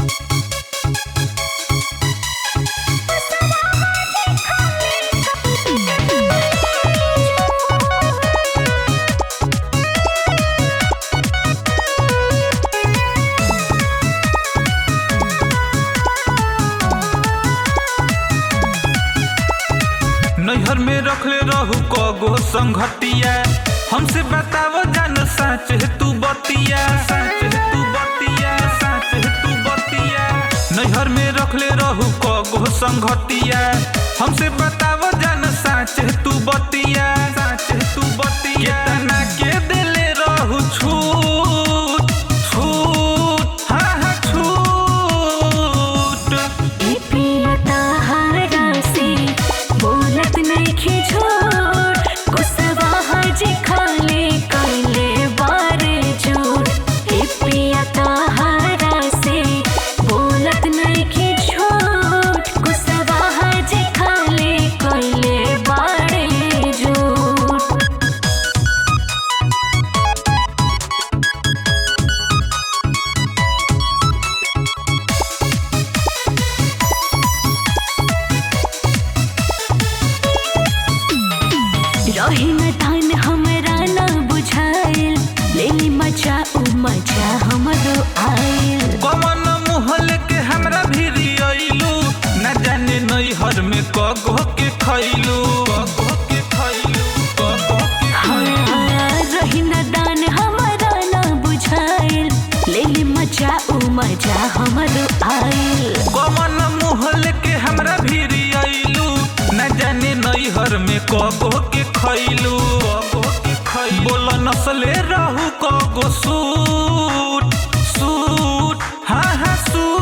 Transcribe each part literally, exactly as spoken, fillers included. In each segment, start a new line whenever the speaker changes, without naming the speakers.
नैहर में रखले रहू कगो संगतिया, हमसे बतावो जान सच है तू बतिया, सच है तू बतिया, सच है तू बतिया। नैहर में रखले रहू कगो संगतिया, हमसे बतावो जान सच है तू बतिया, सच है तू बतिया। कितना के दिले रहू छूट छूट, हाँ हाँ छूट।
ए पिया ताहरा से बोलत नइखे झूठ, गुस्सा हजे खाले कइले बारे झूठ। ए पिया ताहरा से बोलत नइखे झूठ, गुस्सा हजे खाले कइले बारे झूठ। रही न धान हमरा न बुझाइल, लेली मजा उ मजा हमरो आइल।
कमन मुहल के हमरा भिरी अइलू, न जाने नैहर में कगो के खैलू, कगो के खैलू, कगो के खैलू।
रही न दान हमरा न बुझाइल, लेली मजा उ मजा हमरो आइल।
कमन मुहल के हमरा भिरी अइलू, न जाने नैहर में कगो के खैलू, कगो के खैलू। बोल नस्ले रहू कगो सूट सूट, हाँ हाँ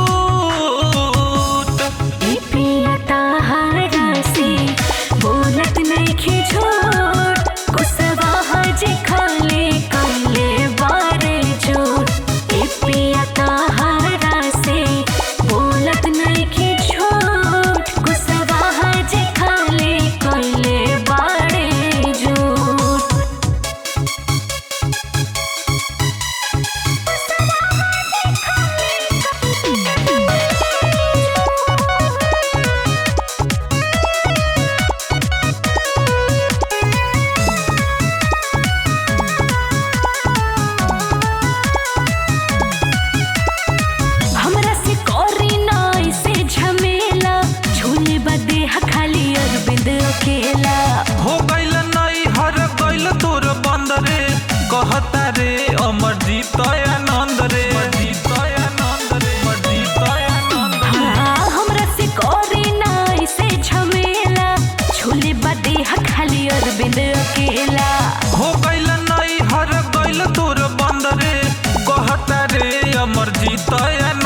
सूट।
ए पिया ताहरा से बोलत नइखे झूठ, गुस्सा हजे खाले कइले बारे झूठ। ए पिया ताहरा से बोलत नइखे झूठ, गुस्सा हजे खाले कइले बारे झूठ। हमरा से करी ना ऐसे झमेला, झूले बदे खाली अरविंद अकेला।
हो गइल नैहर गइल तोर बंद रे, कहता रे अमरजीत आनंद रे, अमरजीत आनंद रे, अमरजीत आनंद रे।
हाँ, हमरा से करी ना ऐसे झमेला, झूले बदे खाली अरविंद अकेला।
हो गइल नैहर गइल तोर बंद रे, कहता रे अमरजीत आनंद